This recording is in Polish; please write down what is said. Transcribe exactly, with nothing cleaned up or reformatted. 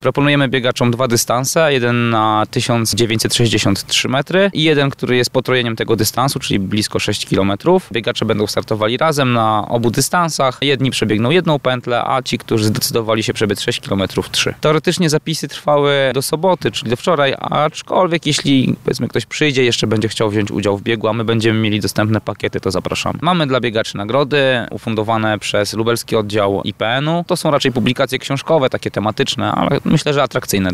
Proponujemy biegaczom dwa dystanse, jeden na tysiąc dziewięćset sześćdziesiąt trzy metry i jeden, który jest potrojeniem tego dystansu, czyli blisko sześć kilometrów. Biegacze będą startowali razem na obu dystansach. Jedni przebiegną jedną pętlę, a ci, którzy zdecydowali się przebiec sześć kilometrów, trzy. Teoretycznie zapisy trwały do soboty, czyli do wczoraj, aczkolwiek jeśli powiedzmy ktoś przyjdzie, jeszcze będzie chciał wziąć udział w biegu, a my będziemy mieli dostępne pakiety, to zapraszamy. Mamy dla biegaczy nagrody ufundowane przez lubelski oddział I P N u. To są raczej publikacje książkowe, takie tematyczne, ale myślę, że atrakcyjne.